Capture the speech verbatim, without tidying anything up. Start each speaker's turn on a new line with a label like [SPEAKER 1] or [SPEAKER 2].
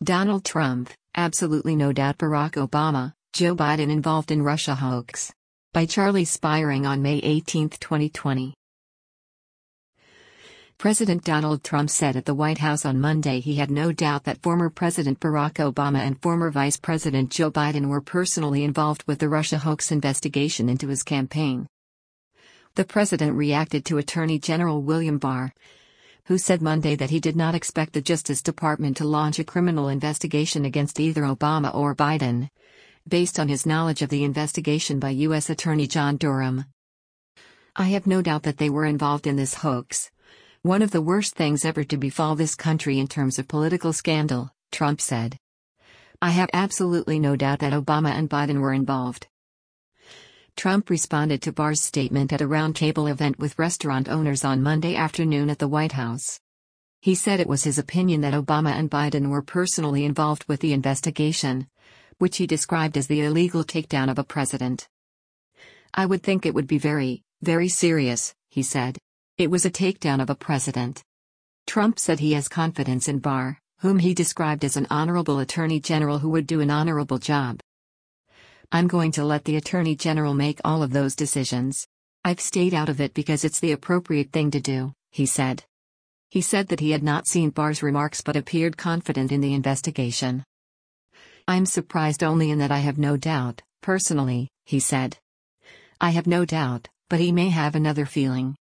[SPEAKER 1] Donald Trump, absolutely no doubt Barack Obama, Joe Biden involved in Russia hoax. By Charlie Spiering on May eighteenth, twenty twenty. President Donald Trump said at the White House on Monday he had no doubt that former President Barack Obama and former Vice President Joe Biden were personally involved with the Russia hoax investigation into his campaign. The president reacted to Attorney General William Barr, who said Monday that he did not expect the Justice Department to launch a criminal investigation against either Obama or Biden, based on his knowledge of the investigation by U S Attorney John Durham. "I have no doubt that they were involved in this hoax. One of the worst things ever to befall this country in terms of political scandal," Trump said. "I have absolutely no doubt that Obama and Biden were involved." Trump responded to Barr's statement at a roundtable event with restaurant owners on Monday afternoon at the White House. He said it was his opinion that Obama and Biden were personally involved with the investigation, which he described as the illegal takedown of a president. "I would think it would be very, very serious," he said. "It was a takedown of a president." Trump said he has confidence in Barr, whom he described as an honorable attorney general who would do an honorable job. "I'm going to let the Attorney General make all of those decisions. I've stayed out of it because it's the appropriate thing to do," he said. He said that he had not seen Barr's remarks but appeared confident in the investigation. "I'm surprised only in that I have no doubt, personally," he said. "I have no doubt, but he may have another feeling."